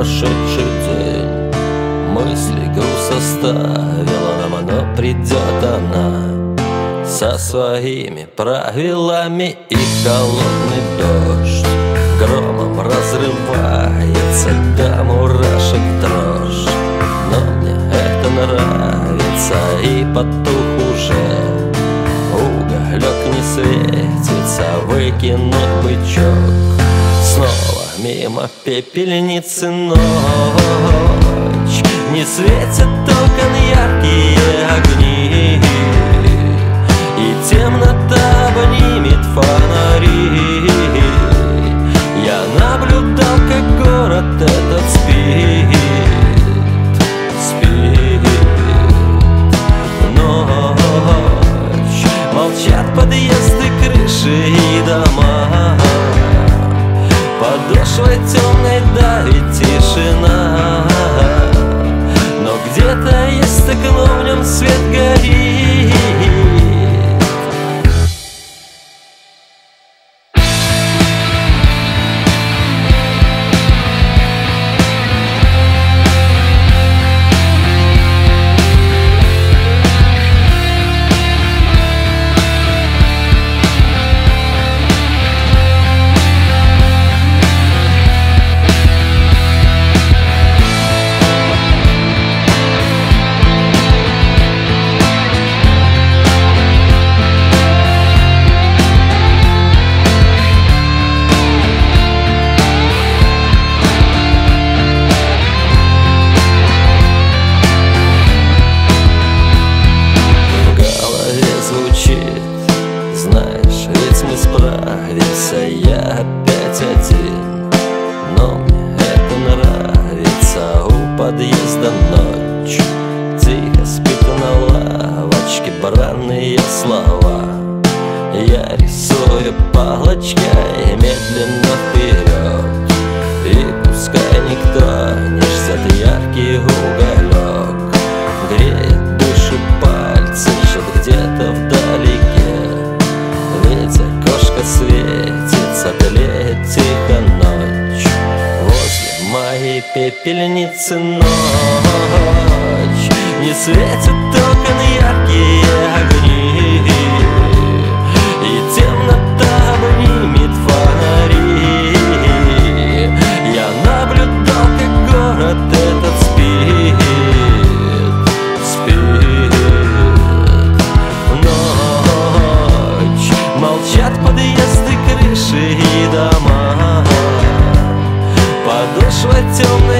прошедший день. Мысли груз оставила нам, но придет она со своими правилами, и холодный дождь громом разрывается до мурашек дрожь. Но мне это нравится, и потух уже уголек, не светится, выкинуть бычок. Снова мимо пепельницы ночь, не светят окон яркие огни, и темнота обнимет фонари. Я наблюдал, как город этот спит, спит. Ночь, молчат подъезды, крыши и дома, подошвой темной давит тишина. Но где-то есть окно, в нем свет горит. Знаешь, ведь мы справимся, я опять один. Но мне это нравится, у подъезда ночь, тихо спит на лавочке бранные слова. Я рисую палочкой медленно вперед, и пускай никто не ждет, яркий уголек греет душу, пальцы жжет где-то вдалеке. Ведь окошко светится, тлеет тихо ночь, возле моей пепельницы ночь, не светят окон яркие огни, и темнота обнимет фонари. Я наблюдал, как город этот спит, спит. Ночь, молчат подъезды, крыши и дома, подошва темная